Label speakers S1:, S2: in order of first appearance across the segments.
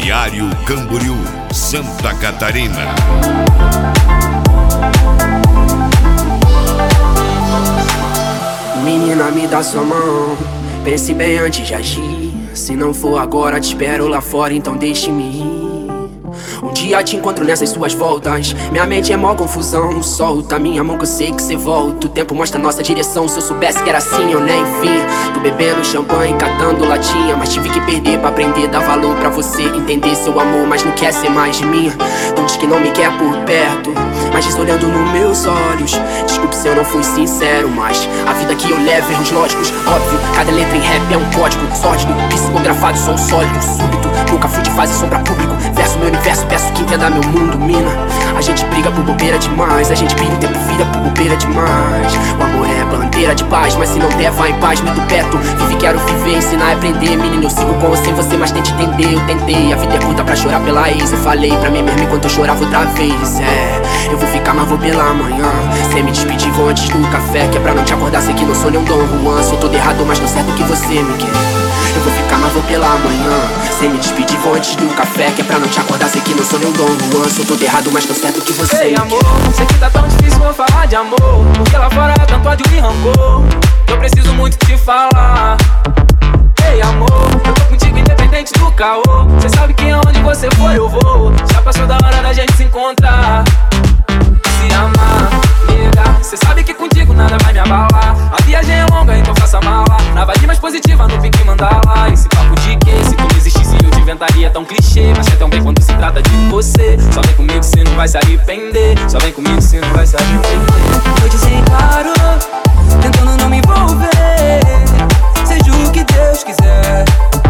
S1: Balneário Camboriú, Santa Catarina.
S2: Menina, me dá sua mão, pense bem antes de agir. Se não for agora, te espero lá fora, então deixe-me ir. Um dia te encontro nessas suas voltas, minha mente é mó confusão. Solta minha mão que eu sei que cê volta. O tempo mostra nossa direção, se eu soubesse que era assim eu nem vi. Tô bebendo champanhe, catando latinha, mas tive que perder pra aprender, dar valor pra você entender seu amor, mas não quer ser mais de mim. Não diz que não me quer por perto, mas diz olhando nos meus olhos. Desculpe se eu não fui sincero, mas a vida que eu levo, erros lógicos, óbvio. Cada letra em rap é um código sórdido, psicografado, sou sólido, súbito. Nunca fui de fazer som pra público, verso meu universo, peço que entenda meu mundo, mina. A gente briga por bobeira demais, a gente briga em tempo vida por bobeira demais. O amor é bandeira de paz, mas se não der, vai em paz, meto perto. Vive, quero viver, ensinar e aprender. Menino, eu sigo com ou sem você, mas tente entender. Eu tentei, a vida é curta pra chorar pela ex. Eu falei pra mim mesmo enquanto eu chorava outra vez. Eu vou ficar, mas vou pela manhã. Sem me despedir, vou antes do café, que é pra não te acordar, sei que não sou nem um Dom Juan. Sou todo errado, mas não certo que você me quer. Eu vou ficar, mas vou pela manhã. Sem me despedir, vou antes do café, que é pra não te acordar, sei que não sou nem um Dom Juan. Sou todo errado, mas tô certo que você
S3: Ei,
S2: me
S3: amor,
S2: quer.
S3: sei que tá tão difícil eu falar de amor, porque lá fora tanto ódio e rancor. Eu preciso muito te falar. Ei, amor, eu tô contigo independente do caô. Cê sabe que aonde você for eu vou. Já passou da hora da gente se encontrar, se amar, nega. Cê sabe que contigo nada vai me abalar. A viagem é longa, então faça mala. Na vibe mais positiva, no pique mandala. Esse papo de que se tu não existisse eu te inventaria tão clichê. Mas é tão bem quando se trata de você. Só vem comigo, cê não vai se arrepender. Só vem comigo, cê não vai se arrepender.
S4: Vou dizer claro, tentando não me envolver. Seja o que Deus quiser.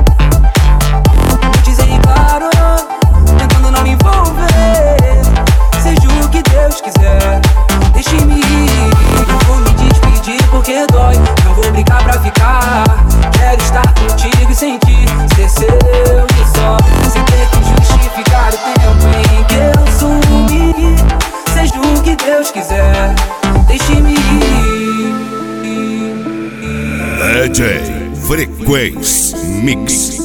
S4: Vou dizer claro, tentando não me envolver. Seja o que Deus quiser. Deixe-me ir, não vou me despedir porque dói. Não vou brigar pra ficar. Quero estar contigo e sentir ser seu e só. Sem ter que justificar o tempo em que eu sumi. Seja o que Deus quiser. Deixe-me ir.
S1: DJ Frequência Mix.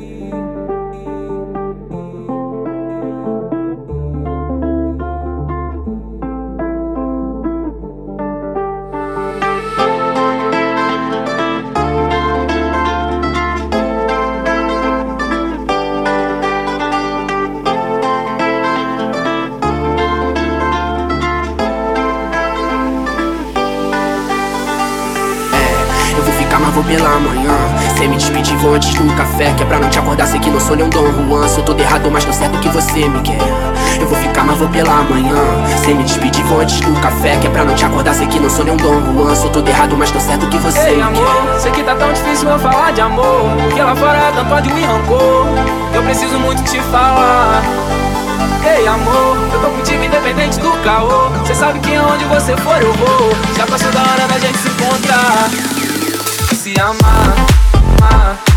S2: Mas vou pela manhã. Sem me despedir, vou antes do café, que é pra não te acordar, sei que não sou nem um Dom Juan. Sou todo errado, mas tô certo que você me quer. Eu vou ficar, mas vou pela manhã. Sem me despedir, vou antes do café, que é pra não te acordar, sei que não sou nem um Dom Juan. Sou todo errado, mas tô certo que você
S3: Ei,
S2: me
S3: amor,
S2: quer.
S3: sei que tá tão difícil eu falar de amor, porque lá fora tanto ódio e rancor. Eu preciso muito te falar. Ei, amor, eu tô contigo independente do caô. Cê sabe que aonde você for eu vou. Já passou da hora da gente se encontrar, se amar, amar.